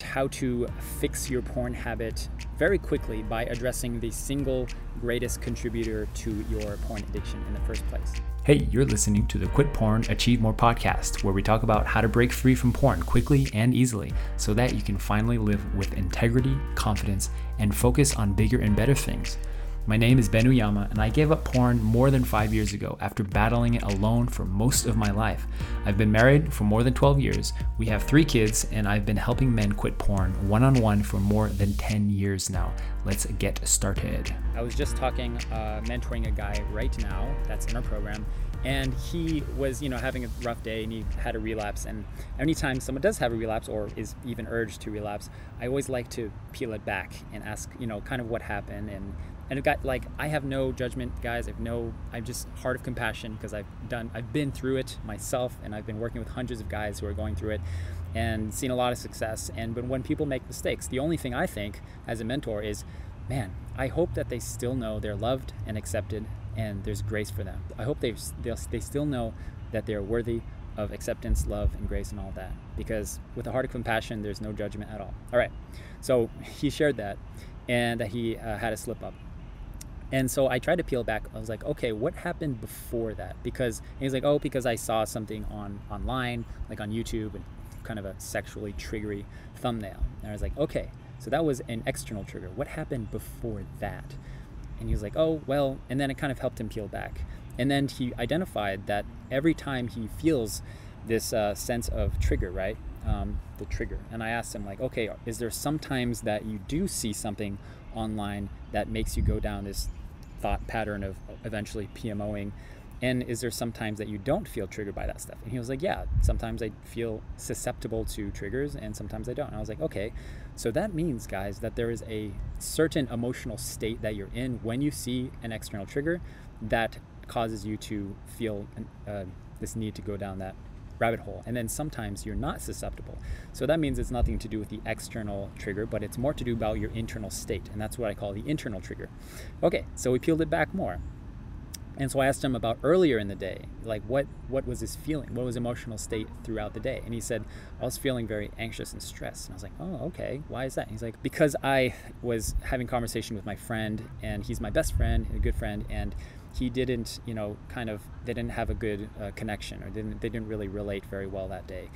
how to fix your porn habit very quickly by addressing the single greatest contributor to your porn addiction in the first place. Hey, you're listening to the Quit Porn, Achieve More podcast, where we talk about how to break free from porn quickly and easily so that you can finally live with integrity, confidence, and focus on bigger and better things. My name is Ben Uyama, and I gave up porn more than 5 years ago after battling it alone for most of my life. I've been married for more than 12 years, we have 3 kids, and I've been helping men quit porn one-on-one for more than 10 years now. Let's get started. I was just mentoring a guy right now that's in our program, and he was, having a rough day and he had a relapse. And anytime someone does have a relapse or is even urged to relapse, I always like to peel it back and ask, kind of what happened. And it got I have no judgment, guys. I'm just heart of compassion because I've been through it myself, and I've been working with hundreds of guys who are going through it and seen a lot of success. But when people make mistakes, the only thing I think as a mentor is, man, I hope that they still know they're loved and accepted and there's grace for them. I hope they still know that they're worthy of acceptance, love, and grace and all that. Because with a heart of compassion, there's no judgment at all. All right, so he shared that and that he had a slip up. And so I tried to peel back. I was like, okay, what happened before that? Because he's like, because I saw something online, like on YouTube, and kind of a sexually triggery thumbnail. And I was like, okay, so that was an external trigger. What happened before that? And he was like, and then it kind of helped him peel back. And then he identified that every time he feels this sense of trigger, right? The trigger. And I asked him okay, is there sometimes that you do see something online that makes you go down this thought pattern of eventually PMOing? And is there sometimes that you don't feel triggered by that stuff? And he was like, yeah, sometimes I feel susceptible to triggers and sometimes I don't. And I was like, okay, so that means, guys, that there is a certain emotional state that you're in when you see an external trigger that causes you to feel this need to go down that rabbit hole. And then sometimes you're not susceptible. So that means it's nothing to do with the external trigger, but it's more to do about your internal state. And that's what I call the internal trigger. Okay, so we peeled it back more. And so I asked him about earlier in the day, what was his feeling? What was emotional state throughout the day? And he said, I was feeling very anxious and stressed. And I was like, oh, okay, why is that? And he's like, because I was having conversation with my friend, and he's my best friend, a good friend, and he didn't, they didn't have a good connection, or they didn't really relate very well that day.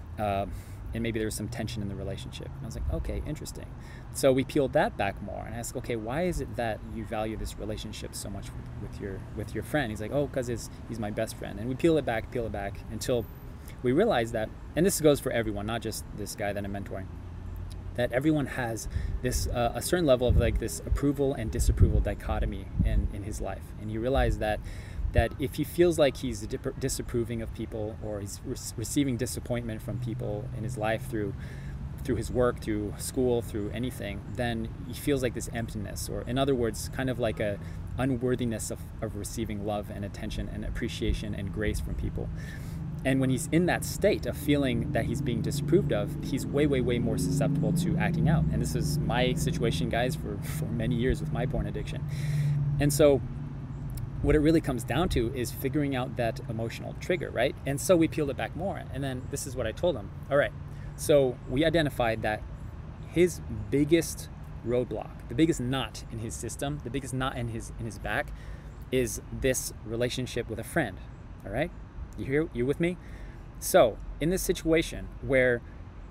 And maybe there was some tension in the relationship. And I was like, okay, interesting. So we peeled that back more and asked, okay, why is it that you value this relationship so much with your friend? He's like, because he's my best friend. And we peel it back until we realized that, and this goes for everyone, not just this guy that I'm mentoring, that everyone has this a certain level of this approval and disapproval dichotomy in his life. And you realize that if he feels like he's disapproving of people, or he's receiving disappointment from people in his life through his work, through school, through anything, then he feels like this emptiness, or in other words, kind of like a unworthiness of receiving love and attention and appreciation and grace from people. And when he's in that state of feeling that he's being disapproved of, he's way, way, way more susceptible to acting out. And this is my situation, guys, for many years with my porn addiction. And so what it really comes down to is figuring out that emotional trigger, right? And so we peeled it back more. And then this is what I told him. All right, so we identified that his biggest roadblock, the biggest knot in his system, the biggest knot in his back, is this relationship with a friend. All right? You with me? So in this situation where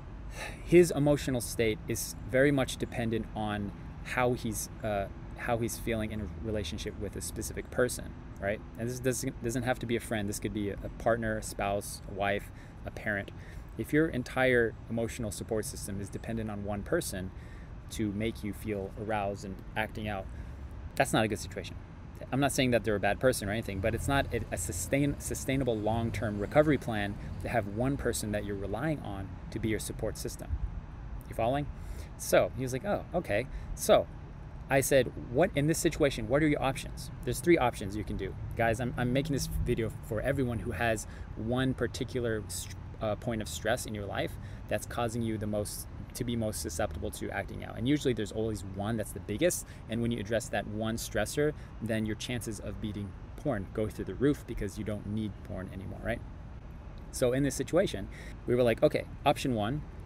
his emotional state is very much dependent on how he's feeling in a relationship with a specific person, right? And this doesn't have to be a friend. This could be a partner, a spouse, a wife, a parent. If your entire emotional support system is dependent on one person to make you feel aroused and acting out, that's not a good situation. I'm not saying that they're a bad person or anything, but it's not a sustainable long-term recovery plan to have one person that you're relying on to be your support system. You following? So he was like, oh, okay. So I said, what in this situation, what are your options? There's 3 options you can do. Guys, I'm making this video for everyone who has one particular point of stress in your life that's causing you to be most susceptible to acting out. And usually there's always one that's the biggest. And when you address that one stressor, then your chances of beating porn go through the roof because you don't need porn anymore, right? So in this situation, we were like, okay, option 1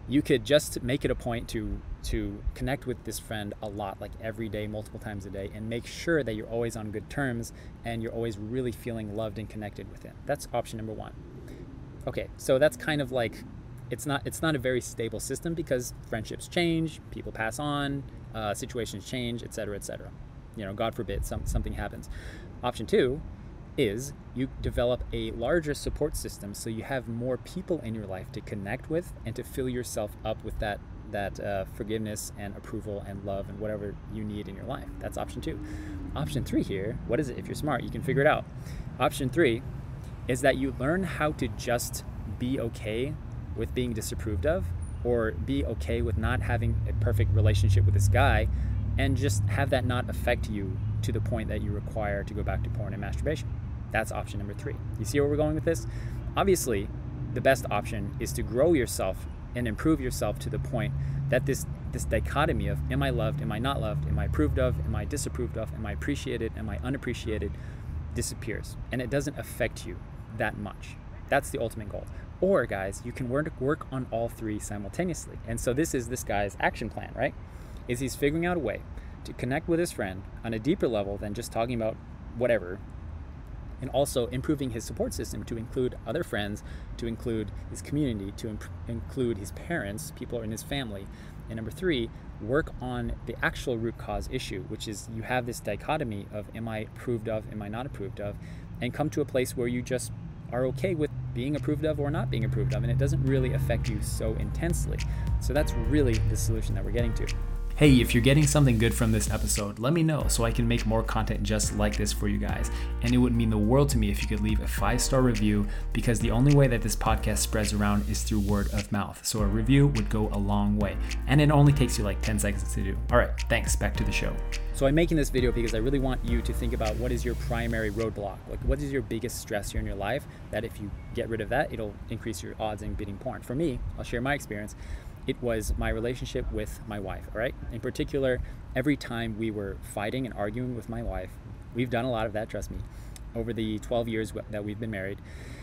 you could just make it a point to connect with this friend a lot, like every day, multiple times a day, and make sure that you're always on good terms and you're always really feeling loved and connected with him. That's option number one. Okay, so that's kind of like, it's not a very stable system because friendships change, people pass on, situations change, etc., etc. You know, God forbid something happens. Option two is you develop a larger support system so you have more people in your life to connect with and to fill yourself up with that forgiveness and approval and love and whatever you need in your life. That's option two. Option three here, what is it? If you're smart, you can figure it out. Option three is that you learn how to just be okay with being disapproved of, or be okay with not having a perfect relationship with this guy, and just have that not affect you to the point that you require to go back to porn and masturbation. That's option number three. You see where we're going with this? Obviously, the best option is to grow yourself and improve yourself to the point that this dichotomy of am I loved, am I not loved, am I approved of, am I disapproved of, am I appreciated, am I unappreciated, disappears. And it doesn't affect you that much. That's the ultimate goal. Or guys, you can work on all three simultaneously. And so this is this guy's action plan, right? Is he's figuring out a way to connect with his friend on a deeper level than just talking about whatever, and also improving his support system to include other friends, to include his community, to include his parents, people in his family. And number three, work on the actual root cause issue, which is you have this dichotomy of am I approved of, am I not approved of, and come to a place where you just are okay with being approved of or not being approved of, and it doesn't really affect you so intensely. So that's really the solution that we're getting to. Hey, if you're getting something good from this episode, let me know so I can make more content just like this for you guys. And it would mean the world to me if you could leave a 5-star review, because the only way that this podcast spreads around is through word of mouth. So a review would go a long way. And it only takes you like 10 seconds to do. All right, thanks. Back to the show. So I'm making this video because I really want you to think about what is your primary roadblock. Like, what is your biggest stressor in your life that if you get rid of that, it'll increase your odds in beating porn. For me, I'll share my experience. It was my relationship with my wife, all right? In particular, every time we were fighting and arguing with my wife, we've done a lot of that, trust me, over the 12 years that we've been married,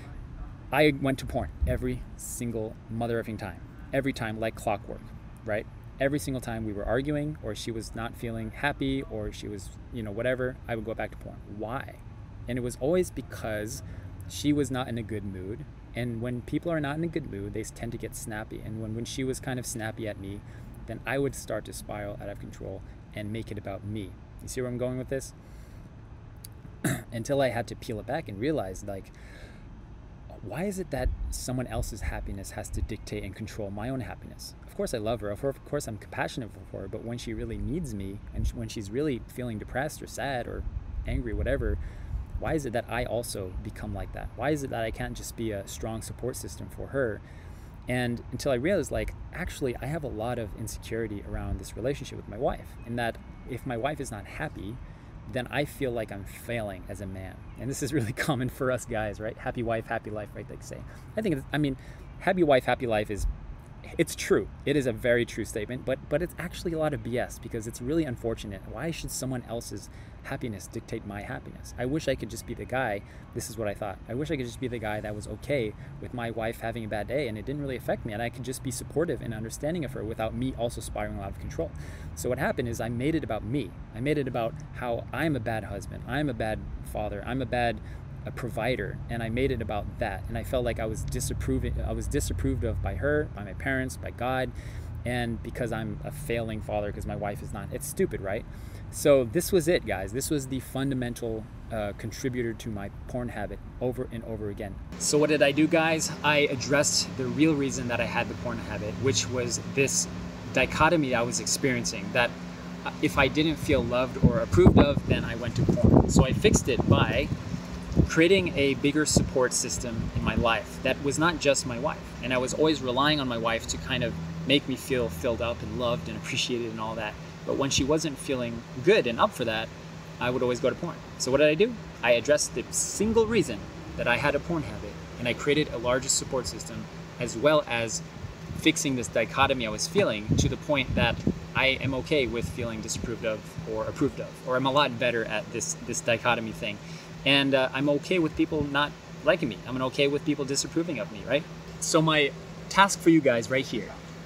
I went to porn every single mother effing time. Every time, like clockwork, right? Every single time we were arguing, or she was not feeling happy, or she was, whatever, I would go back to porn. Why? And it was always because she was not in a good mood. And when people are not in a good mood, they tend to get snappy. And when she was kind of snappy at me, then I would start to spiral out of control and make it about me. You see where I'm going with this? Until I had to peel it back and realize, like, why is it that someone else's happiness has to dictate and control my own happiness? Of course I love her. Of course I'm compassionate for her. But when she really needs me, and when she's really feeling depressed or sad or angry, whatever, why is it that I also become like that? Why is it that I can't just be a strong support system for her? And until I realized, like, actually, I have a lot of insecurity around this relationship with my wife. And that if my wife is not happy, then I feel like I'm failing as a man. And this is really common for us guys, right? Happy wife, happy life, right? They say. Happy wife, happy life it's true. It is a very true statement, but it's actually a lot of BS because it's really unfortunate. Why should someone else's happiness dictate my happiness? I wish I could just be the guy. This is what I thought. I wish I could just be the guy that was okay with my wife having a bad day and it didn't really affect me, and I could just be supportive and understanding of her without me also spiraling out of control. So what happened is I made it about me. I made it about how I'm a bad husband, I'm a bad father, I'm a provider, and I made it about that. And I felt like I was disapproved of by her, by my parents, by God, and because I'm a failing father because my wife is not. It's stupid, right? So this was it, guys. This was the fundamental contributor to my porn habit over and over again. So what did I do, guys? I addressed the real reason that I had the porn habit, which was this dichotomy I was experiencing, that if I didn't feel loved or approved of, then I went to porn. So I fixed it by creating a bigger support system in my life that was not just my wife. And I was always relying on my wife to kind of make me feel filled up and loved and appreciated and all that. But when she wasn't feeling good and up for that, I would always go to porn. So what did I do? I addressed the single reason that I had a porn habit, and I created a larger support system, as well as fixing this dichotomy I was feeling to the point that I am okay with feeling disapproved of or approved of, or I'm a lot better at this dichotomy thing. And I'm okay with people not liking me. I'm okay with people disapproving of me, right? So my task for you guys right here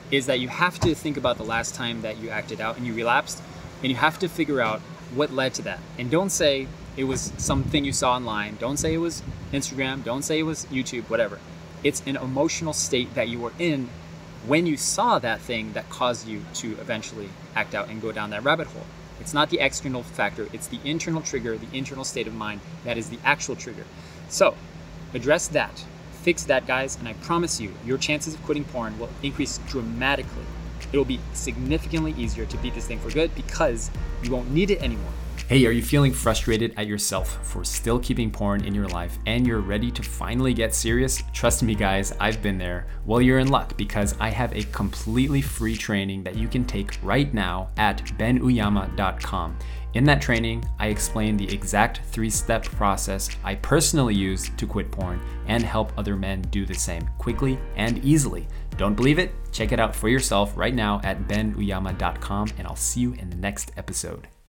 is that you have to think about the last time that you acted out and you relapsed, and you have to figure out what led to that. And don't say it was something you saw online. Don't say it was Instagram. Don't say it was YouTube, whatever. It's an emotional state that you were in when you saw that thing that caused you to eventually act out and go down that rabbit hole. It's not the external factor. It's the internal trigger, the internal state of mind that is the actual trigger. So address that. Fix that, guys, and I promise you, your chances of quitting porn will increase dramatically. It will be significantly easier to beat this thing for good because you won't need it anymore. Hey, are you feeling frustrated at yourself for still keeping porn in your life and you're ready to finally get serious? Trust me, guys, I've been there. Well, you're in luck because I have a completely free training that you can take right now at benuyama.com. In that training, I explain the exact 3-step process I personally use to quit porn and help other men do the same quickly and easily. Don't believe it? Check it out for yourself right now at benuyama.com, and I'll see you in the next episode.